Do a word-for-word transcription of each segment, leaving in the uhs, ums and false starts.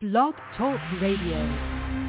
Blog Talk Radio.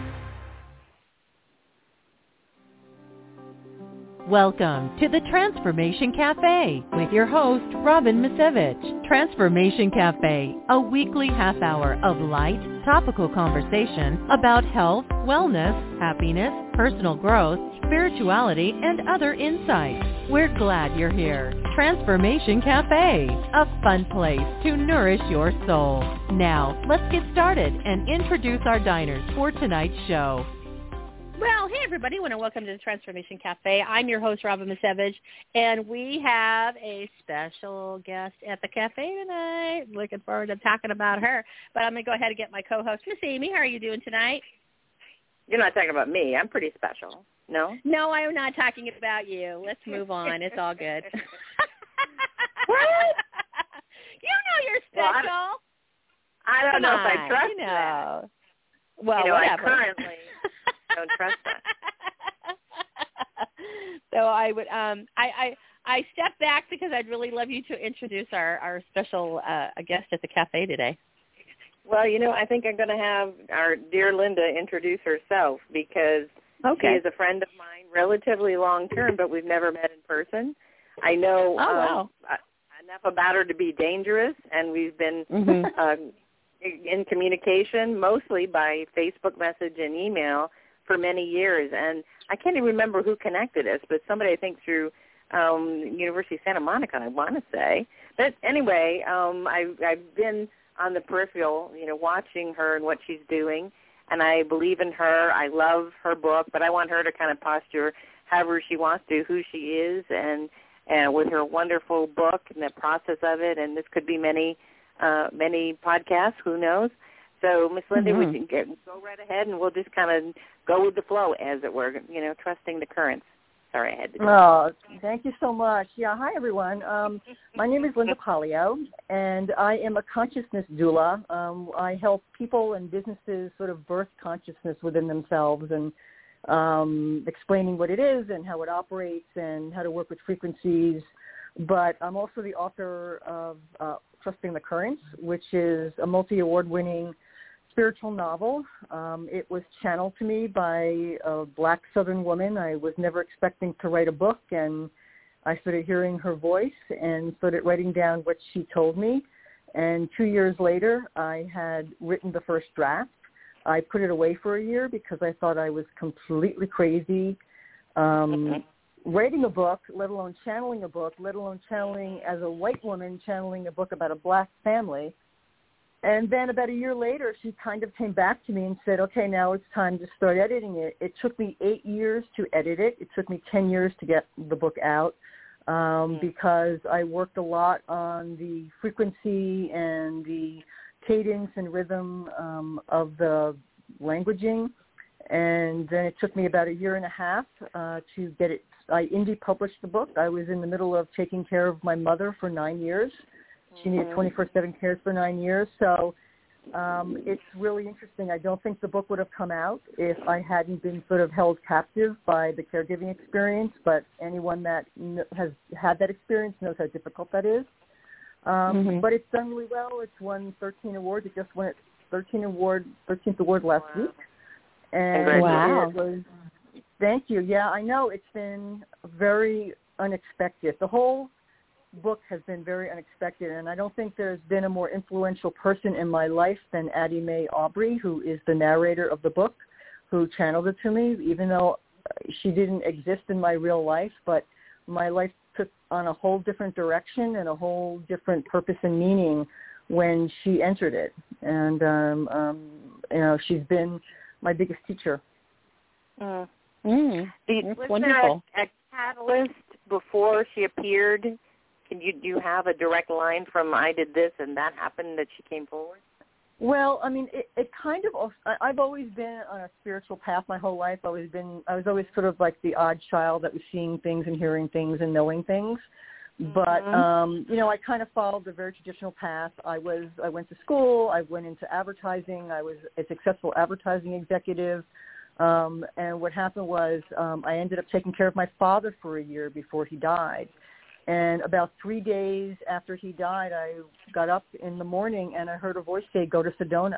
Welcome to the Transformation Cafe with your host, Robin Misevich. Transformation Cafe, a weekly half hour of light, topical conversation about health, wellness, happiness, personal growth, spirituality, and other insights. We're glad you're here. Transformation Cafe, a fun place to nourish your soul. Now, let's get started and introduce our diners for tonight's show. Well, hey, everybody. I want to welcome to the Transformation Cafe. I'm your host, Robin Misevich, and we have a special guest at the cafe tonight. Looking forward to talking about her. But I'm going to go ahead and get my co-host, Miss Amy. How are you doing tonight? You're not talking about me. I'm pretty special. No? No, I'm not talking about you. Let's move on. It's all good. What? You know you're special. Well, I, don't, I don't Come know on, if I trust you know. that. Well, you know, whatever. I currently don't trust that. So I would, um, I, I, I step back because I'd really love you to introduce our, our special uh, guest at the cafe today. Well, you know, I think I'm going to have our dear Linda introduce herself because Okay. she is a friend of mine, relatively long-term, but we've never met in person. I know Oh, um, wow. enough about her to be dangerous, and we've been Mm-hmm. um, in communication mostly by Facebook message and email for many years. And I can't even remember who connected us, but somebody I think through um, University of Santa Monica, I want to say. But anyway, um, I've, I've been on the peripheral, you know, watching her and what she's doing, and I believe in her. I love her book, but I want her to kind of posture however she wants to, who she is, and, and with her wonderful book and the process of it, and this could be many Uh, many podcasts, who knows? So, Miss Linda, Mm-hmm. we can get, go right ahead, and we'll just kind of go with the flow, as it were, you know, trusting the currents. Sorry, I had to do Oh, thank you so much. Yeah, hi, everyone. Um, my name is Linda Polio, and I am a consciousness doula. Um, I help people and businesses sort of birth consciousness within themselves and um, explaining what it is and how it operates and how to work with frequencies. But I'm also the author of uh, Trusting the Currents, which is a multi-award-winning spiritual novel. Um, it was channeled to me by a black Southern woman. I was never expecting to write a book, and I started hearing her voice and started writing down what she told me. And two years later, I had written the first draft. I put it away for a year because I thought I was completely crazy. Um, writing a book, let alone channeling a book, let alone channeling as a white woman, channeling a book about a black family. And then about a year later, she kind of came back to me and said, okay, now it's time to start editing it. It took me eight years to edit it. It took me ten years to get the book out um, because I worked a lot on the frequency and the cadence and rhythm um, of the languaging. And then it took me about a year and a half uh, to get it. I indie published the book. I was in the middle of taking care of my mother for nine years. She needed twenty-four seven cares for nine years. So um, it's really interesting. I don't think the book would have come out if I hadn't been sort of held captive by the caregiving experience. But anyone that has had that experience knows how difficult that is. Um, mm-hmm. But it's done really well. It's won thirteen awards. It just won its thirteenth award, thirteenth award last wow. week. And wow. it was, thank you. Yeah, I know it's been very unexpected. The whole book has been very unexpected, and I don't think there's been a more influential person in my life than Addie Mae Aubrey, who is the narrator of the book, who channeled it to me, even though she didn't exist in my real life, but my life took on a whole different direction and a whole different purpose and meaning when she entered it. And, um, um, you know, she's been my biggest teacher. Mm. Mm, was wonderful. there a, a catalyst before she appeared? Can you do you have a direct line from I did this and that happened that she came forward? Well, I mean, it, it kind of. I've always been on a spiritual path my whole life. I've always been. I was always sort of like the odd child that was seeing things and hearing things and knowing things. But mm-hmm. um, you know, I kind of followed the very traditional path. I was. I went to school. I went into advertising. I was a successful advertising executive. Um, and what happened was um, I ended up taking care of my father for a year before he died. And about three days after he died, I got up in the morning and I heard a voice say, go to Sedona.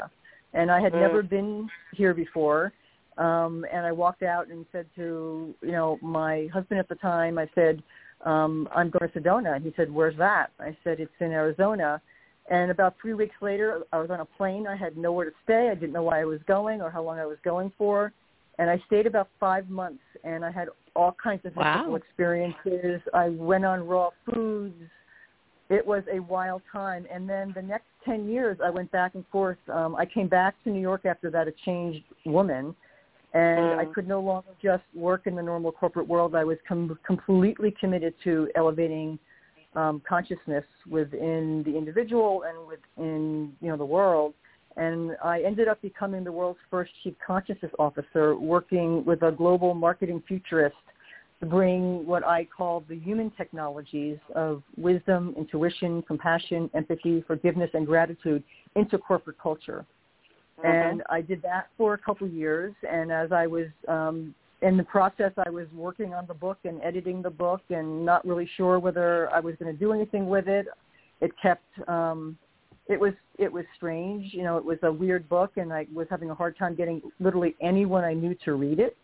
And I had Mm. never been here before. Um, and I walked out and said to, you know, my husband at the time, I said, um, I'm going to Sedona. And he said, where's that? I said, it's in Arizona. And about three weeks later, I was on a plane. I had nowhere to stay. I didn't know why I was going or how long I was going for. And I stayed about five months, and I had all kinds of mystical Wow. experiences. I went on raw foods. It was a wild time. And then the next ten years, I went back and forth. Um, I came back to New York after that, a changed woman. And Mm. I could no longer just work in the normal corporate world. I was com- completely committed to elevating um, consciousness within the individual and within, you know, the world. And I ended up becoming the world's first chief consciousness officer, working with a global marketing futurist to bring what I call the human technologies of wisdom, intuition, compassion, empathy, forgiveness, and gratitude into corporate culture. Mm-hmm. And I did that for a couple years. And as I was um, in the process, I was working on the book and editing the book and not really sure whether I was going to do anything with it. It kept, um, it was it was strange. You know, it was a weird book, and I was having a hard time getting literally anyone I knew to read it.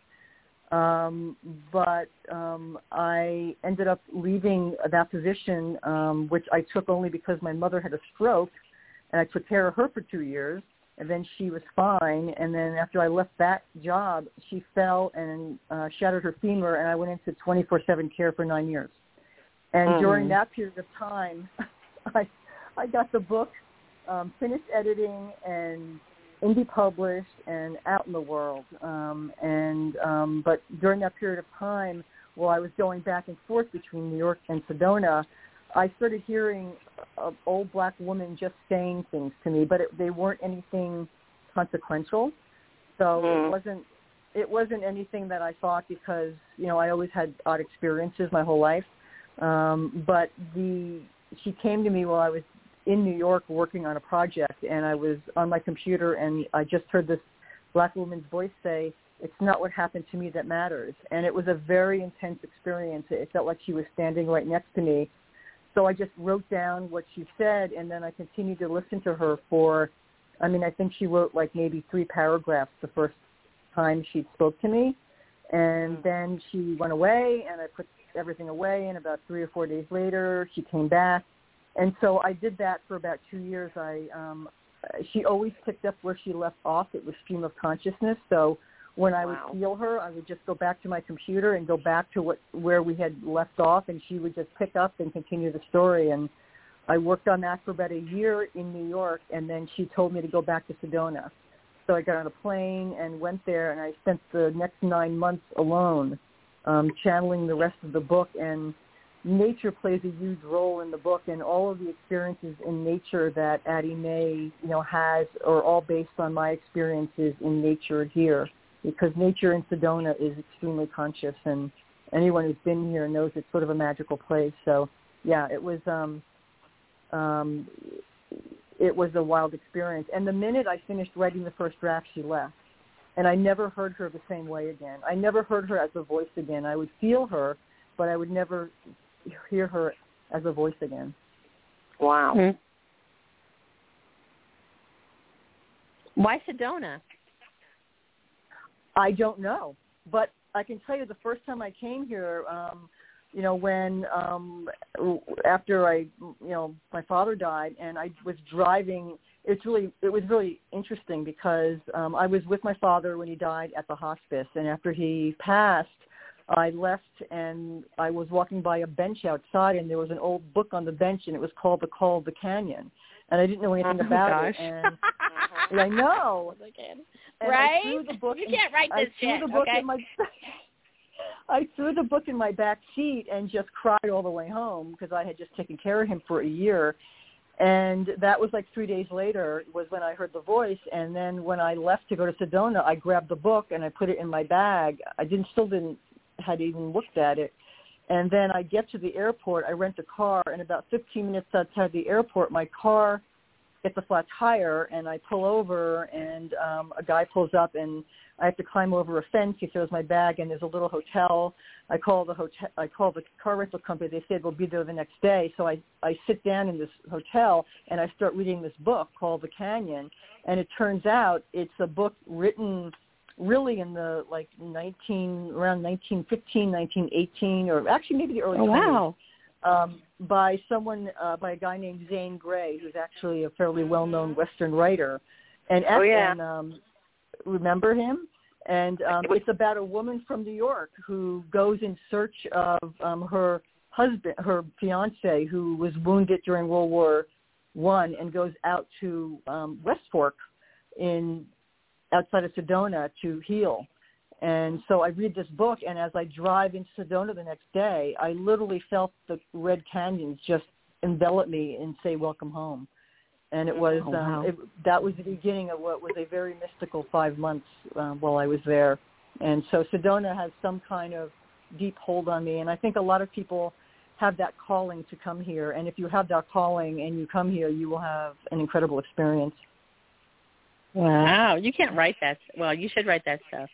Um, but um, I ended up leaving that position, um, which I took only because my mother had a stroke, and I took care of her for two years. And then she was fine. And then after I left that job, she fell and uh, shattered her femur, and I went into twenty-four seven care for nine years. And Mm-hmm. during that period of time, I I got the book um, finished editing and indie published and out in the world. Um, and um, but during that period of time, while I was going back and forth between New York and Sedona, I started hearing an old black woman just saying things to me, but it, they weren't anything consequential. So Mm. it wasn't it wasn't anything that I thought, because, you know, I always had odd experiences my whole life. Um, but the she came to me while I was in New York working on a project, and I was on my computer, and I just heard this black woman's voice say, "It's not what happened to me that matters." And it was a very intense experience. It felt like she was standing right next to me. So I just wrote down what she said, and then I continued to listen to her for, I mean, I think she wrote like maybe three paragraphs the first time she spoke to me. And then she went away, and I put everything away, and about three or four days later, she came back. And so I did that for about two years. I um, she always picked up where she left off. It was stream of consciousness. So when I Wow. would feel her, I would just go back to my computer and go back to what where we had left off, and she would just pick up and continue the story. And I worked on that for about a year in New York, and then she told me to go back to Sedona. So I got on a plane and went there, and I spent the next nine months alone, um, channeling the rest of the book. And nature plays a huge role in the book, and all of the experiences in nature that Addie May, you know, has are all based on my experiences in nature here, because nature in Sedona is extremely conscious, and anyone who's been here knows it's sort of a magical place. So, yeah, it was um, um, it was a wild experience. And the minute I finished writing the first draft, she left, and I never heard her the same way again. I never heard her as a voice again. I would feel her, but I would never hear her as a voice again. Wow. Mm-hmm. Why Sedona? I don't know, but I can tell you the first time I came here, um, you know, when um, after I, you know, my father died, and I was driving. It's really, it was really interesting because um, I was with my father when he died at the hospice, and after he passed, I left and I was walking by a bench outside, and there was an old book on the bench, and it was called The Call of the Canyon, and I didn't know anything Oh, about gosh. it. And, and I know. And right? I threw the book you in, can't write I this threw shit, the book okay? in my I threw the book in my back seat and just cried all the way home because I had just taken care of him for a year. And that was like three days later was when I heard the voice. And then when I left to go to Sedona, I grabbed the book and I put it in my bag. I didn't still didn't had even looked at it. And then I get to the airport. I rent a car, and about fifteen minutes outside the airport, my car gets a flat tire, and I pull over, and um, a guy pulls up, and I have to climb over a fence. He throws my bag, and there's a little hotel. I call the hotel. I call the car rental company. They said we'll be there the next day. So I, I sit down in this hotel, and I start reading this book called The Canyon. And it turns out it's a book written really in the like nineteen around nineteen fifteen, nineteen eighteen, or actually maybe the early oh, twenties. Wow. Um, by someone, uh, by a guy named Zane Grey, who's actually a fairly well-known Western writer. And, oh, yeah. and um, remember him? And um, it's about a woman from New York who goes in search of um, her husband, her fiance, who was wounded during World War One, and goes out to um, West Fork in outside of Sedona to heal. And so I read this book, and as I drive into Sedona the next day, I literally felt the Red Canyons just envelop me and say, "Welcome home." And it was oh, wow. um, it, that was the beginning of what was a very mystical five months um, while I was there. And so Sedona has some kind of deep hold on me, and I think a lot of people have that calling to come here. And if you have that calling and you come here, you will have an incredible experience. Wow, you can't write that. Well, you should write that stuff.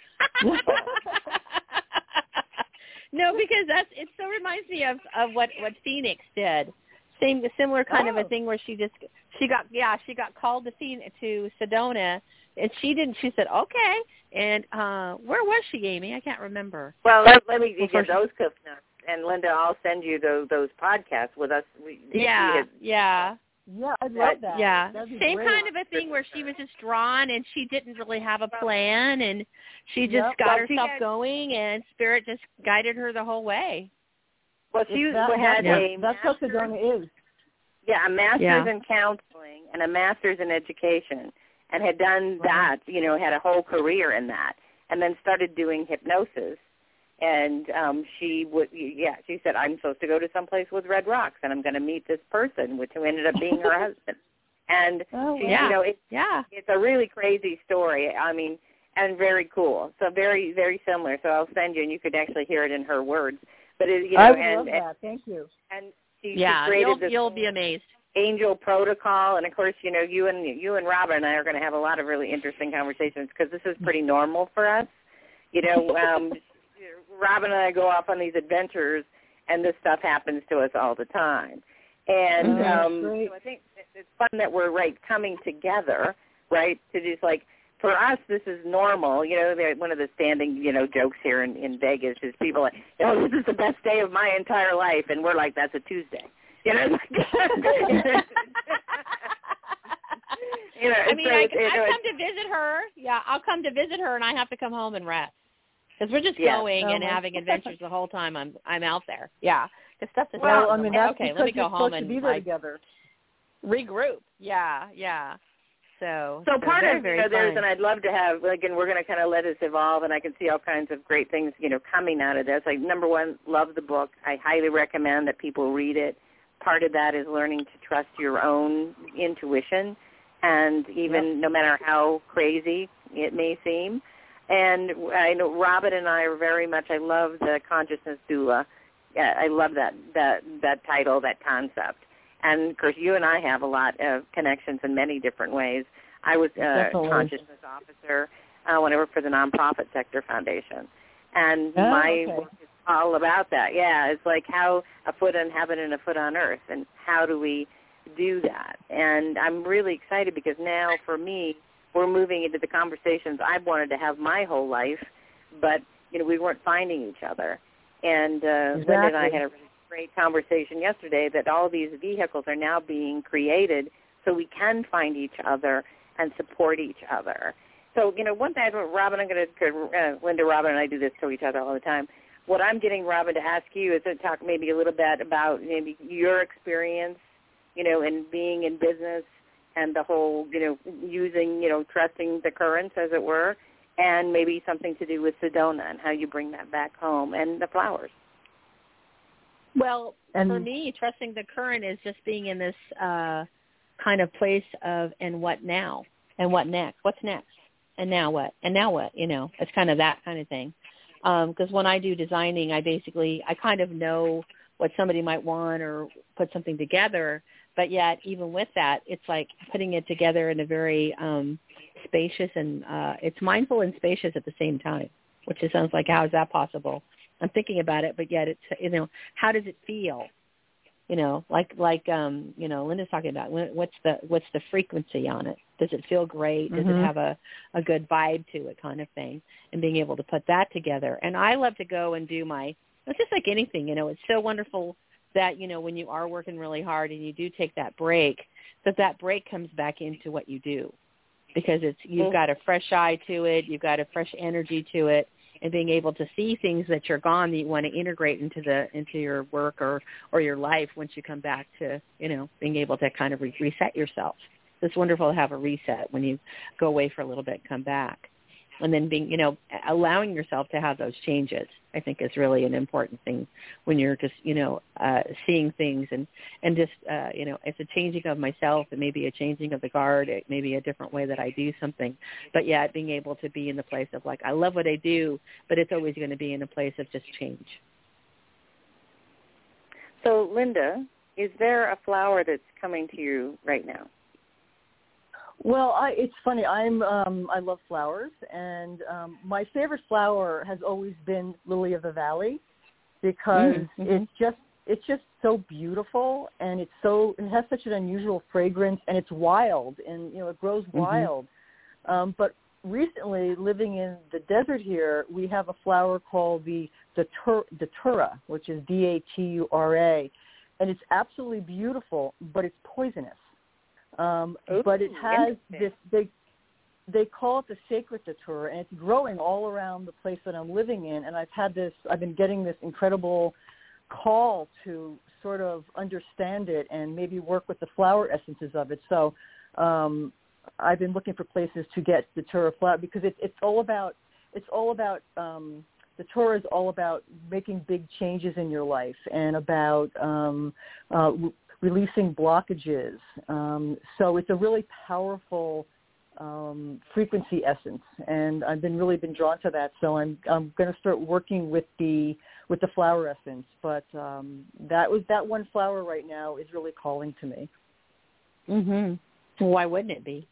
No, because that's it. So reminds me of, of what, what Phoenix did. Same, similar kind oh. of a thing where she just she got yeah she got called to Phoenix, to Sedona, and she didn't. She said okay, and uh, where was she, Amy? I can't remember. Well, let, let me well, get those clip notes, and Linda, I'll send you those those podcasts with us. We, yeah, we had, yeah. Yeah, I love that. Yeah, same great. kind of a thing where she was just drawn, and she didn't really have a plan, and she just yep. got well, herself had, going, and Spirit just guided her the whole way. Well, she that, had yeah. a that's what Sedona is. Yeah, a master's yeah. in counseling and a master's in education, and had done that. You know, had a whole career in that, and then started doing hypnosis. And um, she would, yeah, she said, I'm supposed to go to someplace with red rocks, and I'm going to meet this person, which who ended up being her husband. And, oh, she, yeah. you know, it, yeah. it's a really crazy story. I mean, and very cool. So very, very similar. So I'll send you, and you could actually hear it in her words. But it, you know, I would and, love and, that. Thank you. And she, yeah, she created you'll, this you'll be amazed. angel protocol, and of course, you know, you and you and Robin and I are going to have a lot of really interesting conversations because this is pretty normal for us. You know, um, Robin and I go off on these adventures, and this stuff happens to us all the time. And oh, um, so I think it's fun that we're right coming together, right, to just like, for us, this is normal. You know, one of the standing, you know, jokes here in, in Vegas is people like, oh, this is the best day of my entire life, and we're like, that's a Tuesday. You know, you know I mean, so I, it, it, I come to visit her. Yeah, I'll come to visit her, and I have to come home and rest because we're just yes. going oh, and having adventures the whole time I'm I'm out there. Yeah, because stuff is well, awesome. I mean, that's okay, because let me go you're home supposed and to be there like, together. regroup. Yeah, yeah. So, so, so part very, of very you know, there's, fun. and I'd love to have, again, we're going to kind of let this evolve, and I can see all kinds of great things, you know, coming out of this. Like, number one, love the book. I highly recommend that people read it. Part of that is learning to trust your own intuition, and even yep. no matter how crazy it may seem. And I know Robin and I are very much, I love the consciousness doula. Yeah, I love that, that, that title, that concept. And, of course, you and I have a lot of connections in many different ways. I was a consciousness officer uh, when I worked for the Nonprofit Sector Foundation. And oh, my okay. work is all about that. Yeah, it's like how a foot in heaven and a foot on earth, and how do we do that? And I'm really excited because now, for me, we're moving into the conversations I've wanted to have my whole life, but, you know, we weren't finding each other. And uh, exactly. Linda and I had a really great conversation yesterday that all these vehicles are now being created so we can find each other and support each other. So, you know, one thing, Robin, I'm going to, uh, Linda, Robin, and I do this to each other all the time. What I'm getting Robin to ask you is to talk maybe a little bit about maybe your experience, you know, in being in business and the whole, you know, using, you know, trusting the currents, as it were, and maybe something to do with Sedona and how you bring that back home, and the flowers. Well, and, for me, trusting the current is just being in this uh, kind of place of, and what now? And what next? What's next? And now what? And now what? You know, it's kind of that kind of thing. Because um, when I do designing, I basically, I kind of know what somebody might want or put something together, but yet even with that, it's like putting it together in a very um, spacious and uh, it's mindful and spacious at the same time, which it sounds like, how is that possible? I'm thinking about it, but yet it's, you know, how does it feel? You know, like, like, um, you know, Linda's talking about what's the, what's the frequency on it? Does it feel great? Does mm-hmm. it have a, a good vibe to it, kind of thing? And being able to put that together. And I love to go and do my, it's just like anything, you know, it's so wonderful that, you know, when you are working really hard and you do take that break, that that break comes back into what you do, because it's, you've got a fresh eye to it. You've got a fresh energy to it. And being able to see things that you're gone that you want to integrate into the into your work or, or your life once you come back to, you know, being able to kind of re- reset yourself. It's wonderful to have a reset when you go away for a little bit, come back. And then being, you know, allowing yourself to have those changes, I think, is really an important thing when you're just, you know, uh, seeing things and, and just, uh, you know, it's a changing of myself. It may be a changing of the guard. It may be a different way that I do something. But, yeah, being able to be in the place of, like, I love what I do, but it's always going to be in a place of just change. So, Linda, is there a flower that's coming to you right now? Well, I, it's funny. I'm um, I love flowers, and um, my favorite flower has always been lily of the valley, because mm-hmm. it's just it's just so beautiful, and it's so it has such an unusual fragrance, and it's wild, and you know it grows mm-hmm. wild. Um, but recently, living in the desert here, we have a flower called the the datura, which is D A T U R A, and it's absolutely beautiful, but it's poisonous. Um, Ooh, but it has this, they, they call it the sacred datura, and it's growing all around the place that I'm living in. And I've had this, I've been getting this incredible call to sort of understand it and maybe work with the flower essences of it. So um, I've been looking for places to get datura flower, because it, it's all about, it's all about, um, datura is all about making big changes in your life and about um, uh, releasing blockages. Um, so it's a really powerful um, frequency essence, and I've been really been drawn to that. So I'm I'm going to start working with the with the flower essence. But um, that was that one flower right now is really calling to me. Mhm. Why wouldn't it be?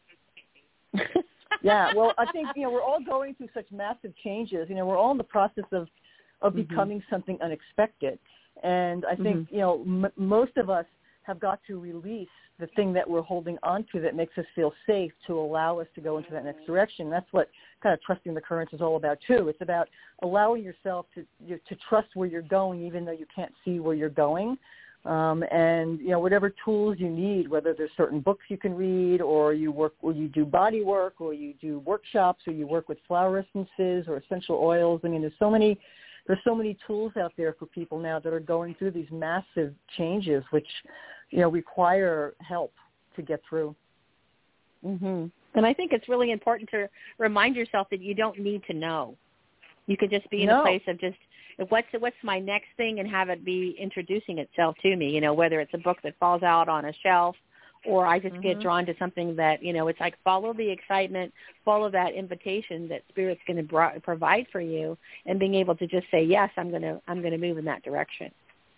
Yeah. Well, I think you know we're all going through such massive changes. You know, we're all in the process of of mm-hmm. becoming something unexpected, and I think mm-hmm. you know m- most of us have got to release the thing that we're holding on to that makes us feel safe, to allow us to go into that next direction. That's what kind of trusting the currents is all about too. It's about allowing yourself to you, to trust where you're going, even though you can't see where you're going. Um, and you know, whatever tools you need, whether there's certain books you can read, or you work, or you do body work, or you do workshops, or you work with flower essences or essential oils. I mean, there's so many. There's so many tools out there for people now that are going through these massive changes, which, you know, require help to get through. Mhm. And I think it's really important to remind yourself that you don't need to know. You could just be in no. a place of just, what's what's my next thing, and have it be introducing itself to me. You know, whether it's a book that falls out on a shelf, or I just mm-hmm. get drawn to something that, you know, it's like follow the excitement, follow that invitation that Spirit's going to bro- provide for you, and being able to just say, yes, I'm going to I'm going to move in that direction.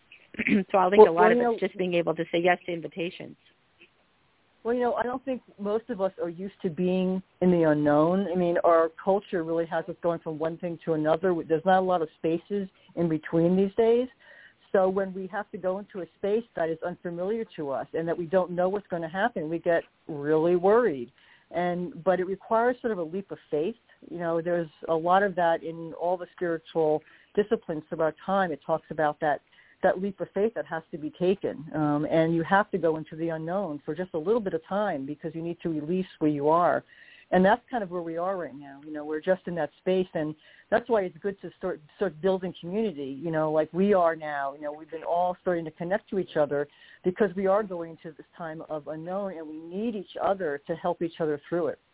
So I think well, a lot well, of it's know, just being able to say yes to invitations. Well, you know, I don't think most of us are used to being in the unknown. I mean, our culture really has us going from one thing to another. There's not a lot of spaces in between these days. So when we have to go into a space that is unfamiliar to us and that we don't know what's going to happen, we get really worried. And but it requires sort of a leap of faith. You know, there's a lot of that in all the spiritual disciplines throughout time. It talks about that that leap of faith that has to be taken. Um, and you have to go into the unknown for just a little bit of time, because you need to release where you are. And that's kind of where we are right now. You know, we're just in that space, and that's why it's good to start start building community, you know, like we are now. You know, we've been all starting to connect to each other, because we are going to this time of unknown, and we need each other to help each other through it.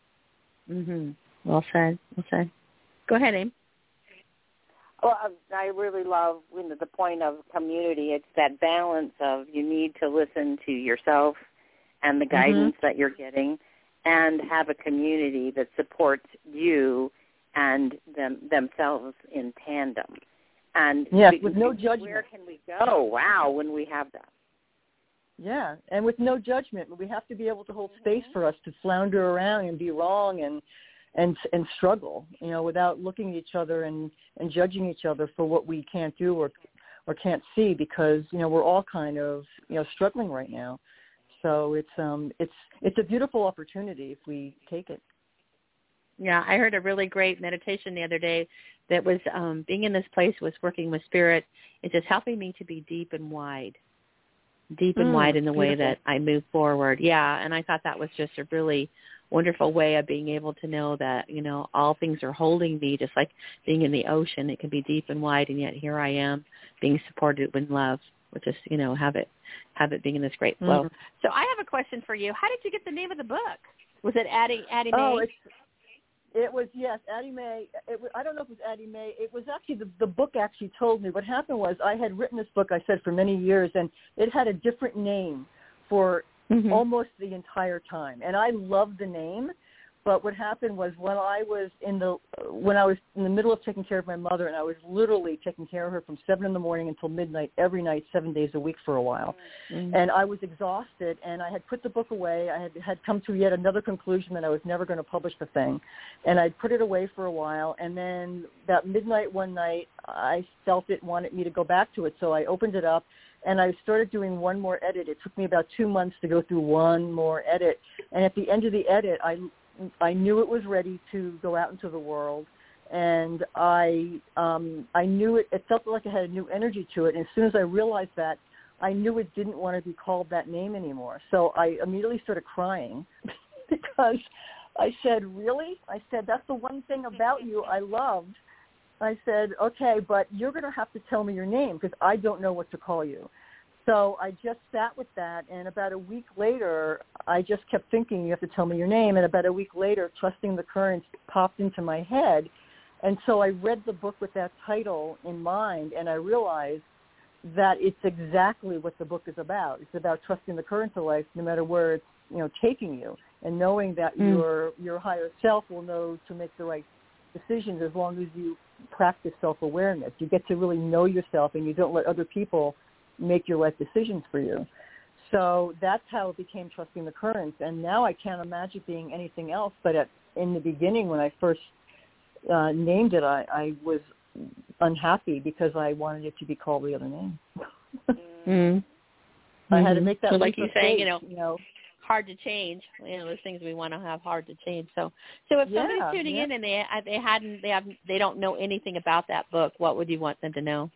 Mhm. Well said. Well said. Go ahead, Aim. Well, I really love, you know, the point of community. It's that balance of you need to listen to yourself and the guidance mm-hmm. that you're getting, and have a community that supports you and them themselves in tandem. And yes, we, with no we, judgment. Where can we go? Wow, when we have that. Yeah, and with no judgment. We have to be able to hold space for us to flounder around and be wrong and and and struggle, you know, without looking at each other and, and judging each other for what we can't do or or can't see, because, you know, we're all kind of, you know, struggling right now. So it's um it's it's a beautiful opportunity if we take it. Yeah, I heard a really great meditation the other day that was um, being in this place was working with spirit. It's just helping me to be deep and wide, deep and Mm, wide in the way beautiful. that I move forward. Yeah, and I thought that was just a really wonderful way of being able to know that, you know, all things are holding me, just like being in the ocean. It can be deep and wide, and yet here I am being supported with love, with just, you know, have it, have it being in this great flow. Mm. So I have a question for you. How did you get the name of the book? Was it Addie, Addie Oh, Mae? it's, it was, yes, Addie Mae. It was, I don't know if it was Addie Mae. It was actually, the, the book actually told me. What happened was I had written this book, I said, for many years, and it had a different name for Mm-hmm. almost the entire time. And I loved the name, but what happened was when I was in the when I was in the middle of taking care of my mother, and I was literally taking care of her from seven in the morning until midnight every night, seven days a week for a while. Mm-hmm. And I was exhausted, and I had put the book away. I had, had come to yet another conclusion that I was never going to publish the thing. And I'd put it away for a while, and then about midnight one night, I felt it wanted me to go back to it, so I opened it up. And I started doing one more edit. It took me about two months to go through one more edit. And at the end of the edit, I, I knew it was ready to go out into the world. And I um, I knew it, it felt like it had a new energy to it. And as soon as I realized that, I knew it didn't want to be called that name anymore. So I immediately started crying because I said, really? I said, that's the one thing about you I loved. I said, okay, but you're going to have to tell me your name because I don't know what to call you. So I just sat with that, and about a week later, I just kept thinking, you have to tell me your name, and about a week later, Trusting the Currents popped into my head. And so I read the book with that title in mind, and I realized that it's exactly what the book is about. It's about trusting the currents of life no matter where it's, you know, taking you, and knowing that mm. your your higher self will know to make the right decisions as long as you practice self-awareness. You get to really know yourself, and you don't let other people make your life decisions for you. So that's how it became Trusting the Currents. And now I can't imagine being anything else. But at, in the beginning, when I first uh, named it, I, I was unhappy because I wanted it to be called the other name. mm-hmm. I had to make that so like you saying, you know, you know, hard to change. You know, those things we want to have hard to change. So, so if somebody's yeah, tuning yeah. in and they they hadn't they have they don't know anything about that book, what would you want them to know?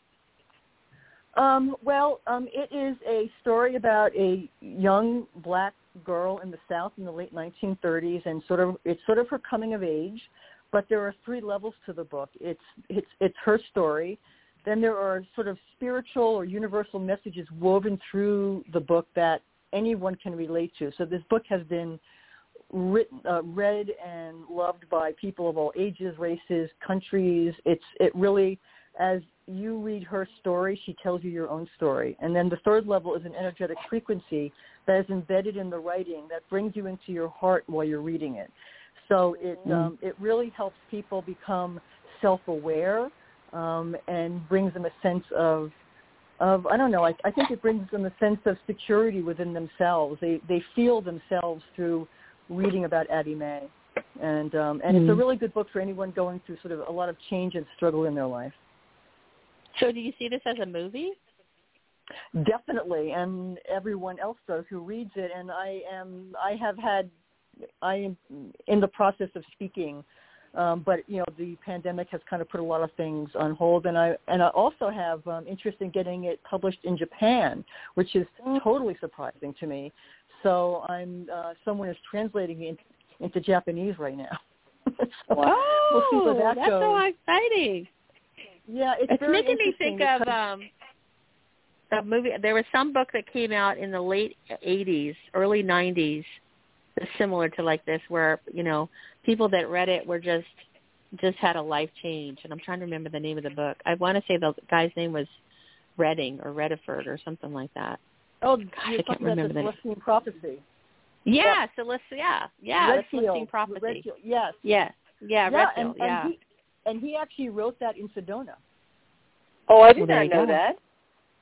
Um, well, um, it is a story about a young black girl in the South in the late nineteen thirties, and sort of it's sort of her coming of age. But there are three levels to the book. It's it's it's her story. Then there are sort of spiritual or universal messages woven through the book that anyone can relate to. So this book has been written, uh, read and loved by people of all ages, races, countries. It's it really, as you read her story, she tells you your own story. And then the third level is an energetic frequency that is embedded in the writing that brings you into your heart while you're reading it. So it mm. um, it really helps people become self-aware um, and brings them a sense of Of I don't know. I, I think it brings them a sense of security within themselves. They they feel themselves through reading about Addie Mae, and um, and mm. it's a really good book for anyone going through sort of a lot of change and struggle in their life. So, do you see this as a movie? Definitely, and everyone else does who reads it. And I am I have had I am in the process of speaking. Um, but, you know, the pandemic has kind of put a lot of things on hold. And I and I also have um, interest in getting it published in Japan, which is totally surprising to me. So I'm uh, someone is translating it into Japanese right now. so Whoa, we'll see where that that's goes. so exciting. Yeah, it's, it's very making me think because... of um, a movie. There was some book that came out in the late eighties, early nineties, similar to like this, where, you know, people that read it were just just had a life change. And I'm trying to remember the name of the book. I want to say the guy's name was Redding or Rediford or something like that. Oh, Gosh, you're I can't talking remember about the the Celestine Prophecy. Yeah, Celestine, yeah, yeah, Redfield, the Celestine Prophecy. Redfield, yes. Yes, yeah, yeah, Redfield, and, yeah. And he, and he actually wrote that in Sedona. Oh, I did well, not know go. that.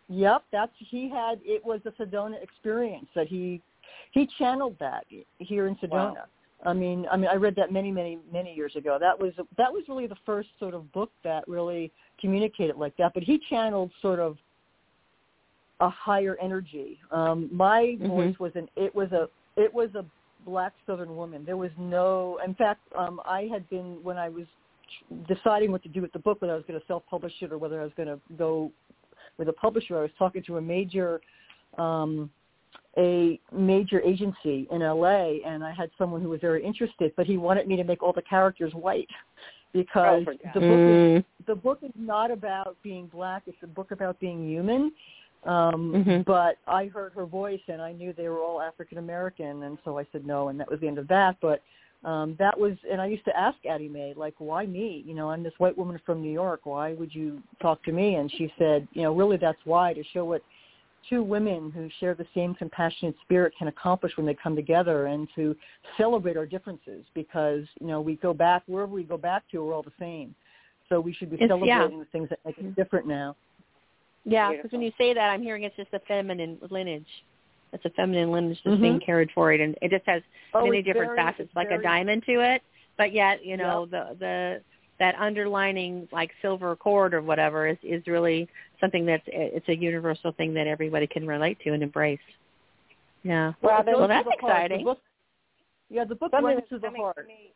Yep, that's he had. It was a Sedona experience that he he channeled that here in Sedona. Wow. I mean, I mean, I read that many, many, many years ago. That was that was really the first sort of book that really communicated like that. But he channeled sort of a higher energy. Um, my Mm-hmm. voice was an it was a it was a Black Southern woman. There was no. In fact, um, I had been when I was deciding what to do with the book, whether I was going to self-publish it or whether I was going to go with a publisher. I was talking to a major. Um, a major agency in L A, and I had someone who was very interested, but he wanted me to make all the characters white because oh, the book mm. is, the book is not about being Black. It's a book about being human. Um, Mm-hmm. But I heard her voice, and I knew they were all African American, and so I said no, and that was the end of that. But um, that was, and I used to ask Addie Mae, like, why me? You know, I'm this white woman from New York. Why would you talk to me? And she said, you know, really that's why, to show what two women who share the same compassionate spirit can accomplish when they come together, and to celebrate our differences, because, you know, we go back, wherever we go back to, we're all the same. So we should be It's, celebrating yeah. the things that make us different now. Yeah, because when you say that, I'm hearing it's just a feminine lineage. It's a feminine lineage that's Mm-hmm. being carried forward, and it just has Oh, many it's different very, facets, it's like very, a diamond to it. But yet, you know, Yep. the the that underlining like silver cord or whatever is, is really something that's it's a universal thing that everybody can relate to and embrace. Yeah. Well, Well, well that's the heart. exciting. The book, yeah, the book Something runs to the coming heart. to me.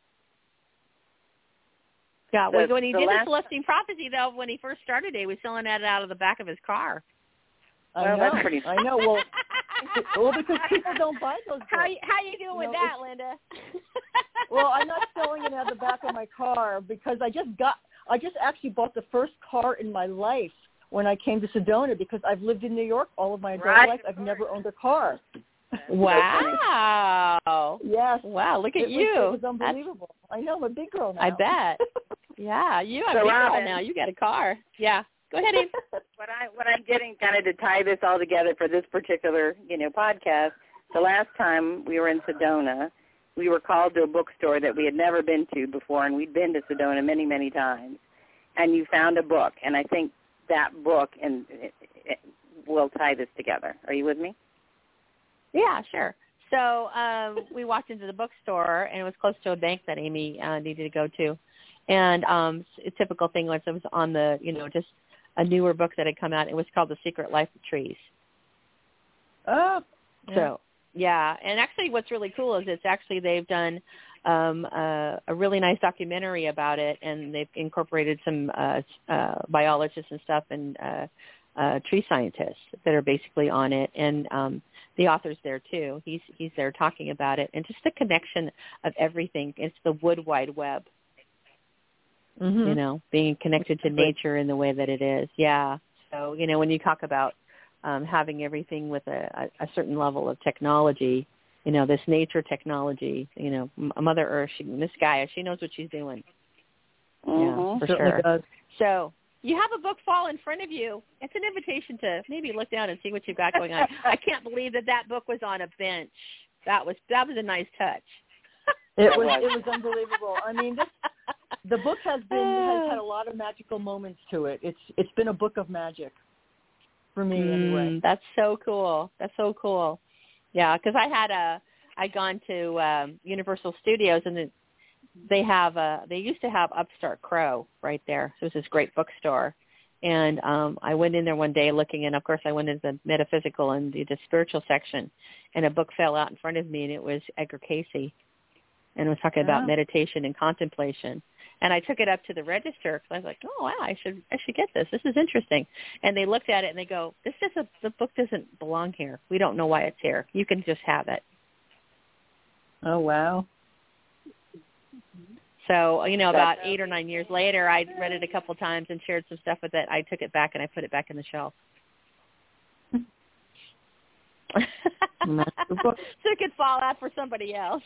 Yeah, The- when he the did his last- Celestine Prophecy, though, when he first started it, he was selling that out of the back of his car. I Well, know. that's pretty- I know. Well, well, because people don't buy those books. How you, how you doing You with know, that, it's- Linda? Well, I'm not selling it out the back of my car because I just got, I just actually bought the first car in my life when I came to Sedona, because I've lived in New York all of my adult Right, life. I've never owned a car. Wow. Yes. Wow, look at it you. Was, it was That's- unbelievable. I know, I'm a big girl now. I bet. Yeah, you have So, a big girl Robin- now. You got a car. Yeah. Go ahead, Eve. What I what I'm getting kind of to tie this all together for this particular, you know, podcast. The last time we were in Sedona, we were called to a bookstore that we had never been to before, and we'd been to Sedona many, many times. And you found a book, and I think that book and it, it will tie this together. Are you with me? Yeah, sure. So um, we walked into the bookstore, and it was close to a bank that Amy uh, needed to go to. And um, a typical thing was it was on the, you know, just a newer book that had come out. It was called The Secret Life of Trees. Oh. Yeah. So, yeah. And actually what's really cool is it's actually they've done um, uh, a really nice documentary about it, and they've incorporated some uh, uh, biologists and stuff and uh, uh, tree scientists that are basically on it. And um, the author's there too. He's he's there talking about it, and just the connection of everything. It's the wood wide web. Mm-hmm. You know, being connected to nature in the way that it is. Yeah. So, you know, when you talk about um, having everything with a, a, a certain level of technology, you know, this nature technology, you know, M- Mother Earth, she, Miss Gaia, she knows what she's doing. Mm-hmm. Yeah, for Certainly sure. does. So you have a book fall in front of you. It's an invitation to maybe look down and see what you've got going on. I can't believe that that book was on a bench. That was that was a nice touch. It was it was unbelievable. I mean, this, the book has been has had a lot of magical moments to it. It's it's been a book of magic for me Mm, anyway. That's so cool. That's so cool. Yeah, because I had a I'd gone to um, Universal Studios, and it, they have a they used to have Upstart Crow right there. So it was this great bookstore, and um, I went in there one day looking, and of course I went into the metaphysical and the, the spiritual section, and a book fell out in front of me, and it was Edgar Cayce. And was talking about Oh. meditation and contemplation. And I took it up to the register because I was like, oh, wow, I should I should get this. This is interesting. And they looked at it and they go, this doesn't, the book doesn't belong here. We don't know why it's here. You can just have it. Oh, wow. So, you know, about eight or nine years later, I read it a couple times and shared some stuff with it. I took it back and I put it back in the shelf. And that's the book. So it could fall out for somebody else.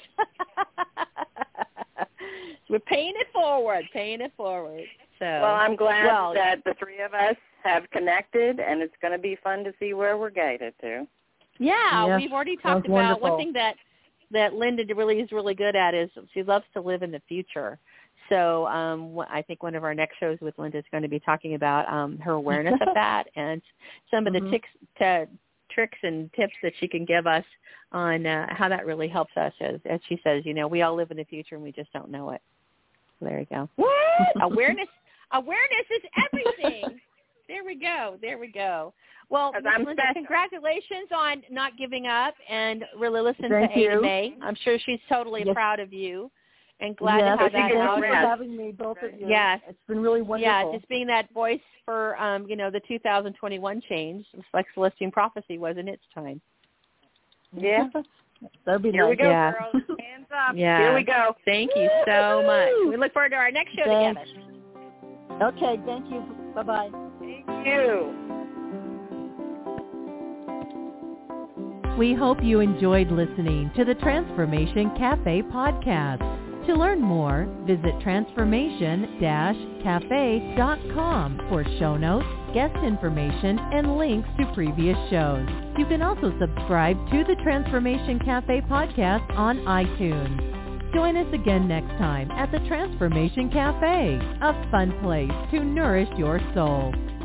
So we're paying it forward, paying it forward. So Well, I'm glad well, that the three of us have connected, and it's going to be fun to see where we're guided to. Yeah, Yes, we've already sounds talked about wonderful. one thing that that Linda really is really good at is she loves to live in the future. So um, wh- I think one of our next shows with Linda is going to be talking about um, her awareness of that and some of the mm-hmm. ticks, to, tricks and tips that she can give us on uh, how that really helps us. As, as she says, you know, we all live in the future and we just don't know it. So there you go. What? awareness, awareness is everything. There we go. There we go. Well, Linda, congratulations on not giving up and really listening Thank to you. Ada Mae. I'm sure she's totally yes. proud of you and glad yes, to have that out. Thanks for having me, both of you. Yes. It's been really wonderful. Yeah, just being that voice for, um, you know, the two thousand twenty-one change, like Celestine Prophecy was in its time. Yeah. That'd be Here nice. we go, yeah. girls. Hands up. Yeah. Here we go. Thank you so much. We look forward to our next show Thanks. together. Okay, thank you. Bye-bye. Thank you. We hope you enjoyed listening to the Transformation Cafe podcast. To learn more, visit transformation dash cafe dot com for show notes, guest information, and links to previous shows. You can also subscribe to the Transformation Cafe podcast on iTunes. Join us again next time at the Transformation Cafe, a fun place to nourish your soul.